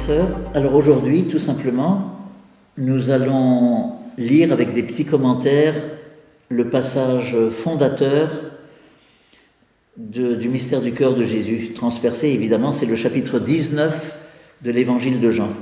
sœurs. Alors aujourd'hui, tout simplement, nous allons lire avec des petits commentaires le passage fondateur du mystère du cœur de Jésus. Transpercé, évidemment, c'est le chapitre 19 de l'évangile de Jean.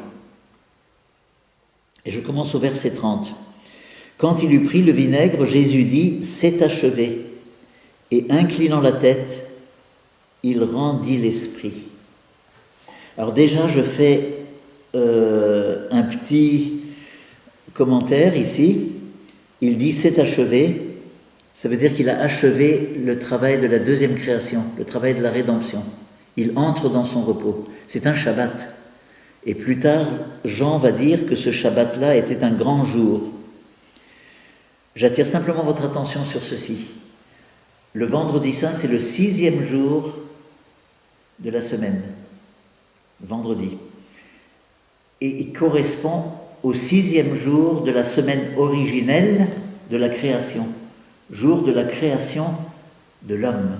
Et je commence au verset 30. Quand il eut pris le vinaigre, Jésus dit « C'est achevé ». Et inclinant la tête, il rendit l'esprit. Alors déjà, je fais un petit commentaire ici. Il dit « C'est achevé ». Ça veut dire qu'il a achevé le travail de la deuxième création, le travail de la rédemption. Il entre dans son repos. C'est un Shabbat. Et plus tard, Jean va dire que ce Shabbat-là était un grand jour. J'attire simplement votre attention sur ceci. Le vendredi saint, c'est le 6e jour de la semaine. Vendredi. Et il correspond au 6e jour de la semaine originelle de la création. Jour de la création de l'homme.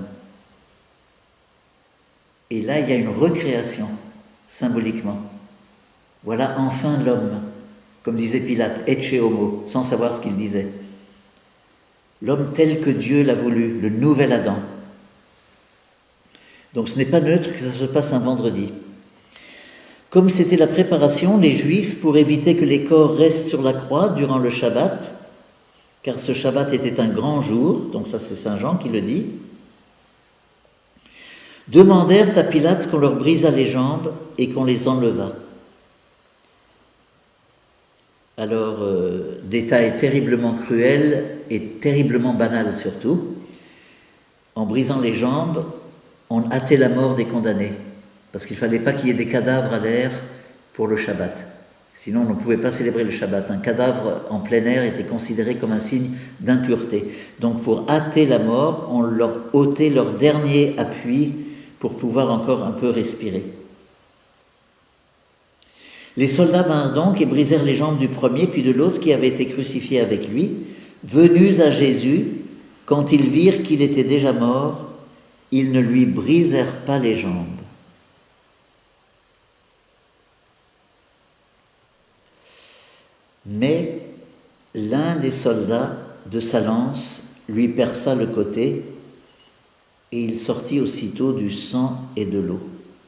Et là, il y a une recréation, symboliquement. Voilà enfin l'homme, comme disait Pilate, ecce homo, sans savoir ce qu'il disait. L'homme tel que Dieu l'a voulu, le nouvel Adam. Donc ce n'est pas neutre que ça se passe un vendredi. Comme c'était la préparation, les Juifs, pour éviter que les corps restent sur la croix durant le Shabbat, car ce Shabbat était un grand jour, donc ça c'est Saint Jean qui le dit, demandèrent à Pilate qu'on leur brisât les jambes et qu'on les enlevât. Alors, détail terriblement cruel et terriblement banal surtout, en brisant les jambes, on hâtait la mort des condamnés, parce qu'il ne fallait pas qu'il y ait des cadavres à l'air pour le Shabbat. Sinon, on ne pouvait pas célébrer le Shabbat. Un cadavre en plein air était considéré comme un signe d'impureté. Donc, pour hâter la mort, on leur ôtait leur dernier appui pour pouvoir encore un peu respirer. Les soldats vinrent donc et brisèrent les jambes du premier puis de l'autre qui avait été crucifié avec lui. Venus à Jésus, quand ils virent qu'il était déjà mort, ils ne lui brisèrent pas les jambes. Mais l'un des soldats de sa lance lui perça le côté et il sortit aussitôt du sang et de l'eau.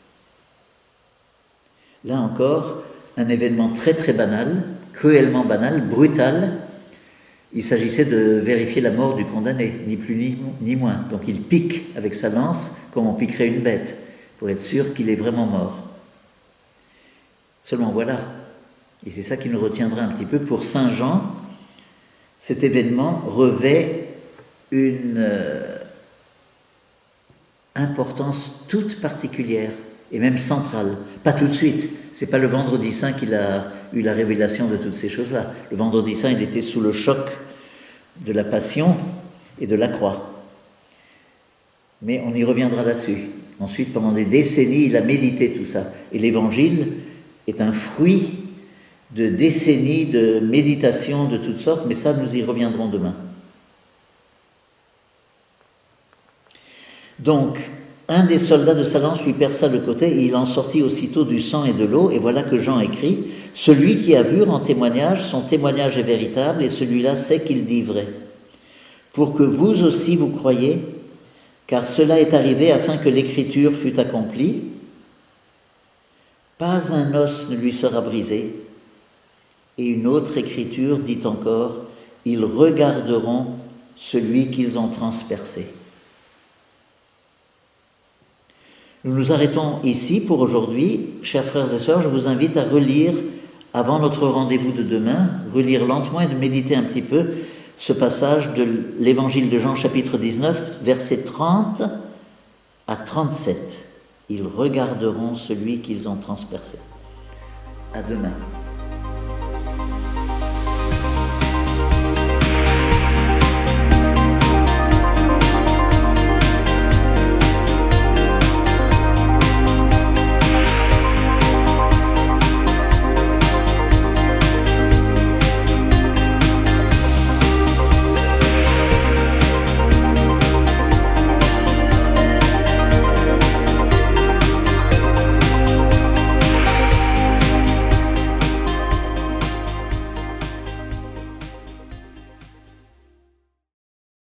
Là encore, un événement très très banal, cruellement banal, brutal. Il s'agissait de vérifier la mort du condamné, ni plus ni moins. Donc il pique avec sa lance comme on piquerait une bête, pour être sûr qu'il est vraiment mort. Seulement voilà, et c'est ça qui nous retiendra un petit peu, pour Saint Jean, cet événement revêt une importance toute particulière et même centrale. Pas tout de suite, c'est pas le vendredi saint qu'il a eu la révélation de toutes ces choses-là. Le vendredi saint, il était sous le choc de la passion et de la croix. Mais on y reviendra là-dessus. Ensuite, pendant des décennies, il a médité tout ça. Et l'évangile est un fruit de décennies de méditation de toutes sortes, mais ça, nous y reviendrons demain. Donc, un des soldats de sa lance lui perça le côté et il en sortit aussitôt du sang et de l'eau. Et voilà que Jean écrit « Celui qui a vu rend témoignage, son témoignage est véritable et celui-là sait qu'il dit vrai. Pour que vous aussi vous croyiez, car cela est arrivé afin que l'écriture fût accomplie. Pas un os ne lui sera brisé. » Et une autre écriture dit encore « Ils regarderont celui qu'ils ont transpercé. » Nous nous arrêtons ici pour aujourd'hui. Chers frères et sœurs, je vous invite à relire, avant notre rendez-vous de demain, relire lentement et de méditer un petit peu ce passage de l'évangile de Jean, chapitre 19, versets 30 à 37. Ils regarderont celui qu'ils ont transpercé. À demain.